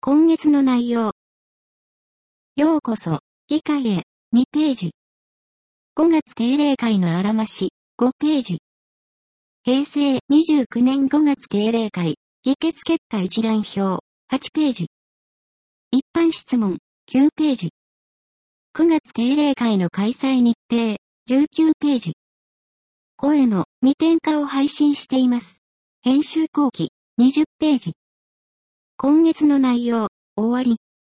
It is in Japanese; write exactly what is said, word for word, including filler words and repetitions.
今月の内容。ようこそ、議会へ、にページ。ごがつ定例会のあらまし、ごページ。平成にじゅうきゅうねんごがつ定例会、議決結果一覧表、はちページ。一般質問、きゅうページ。くがつ定例会の開催日程、じゅうきゅうページ。声の未点化を配信しています。編集後期、にじゅっページ。今月の内容、終わり。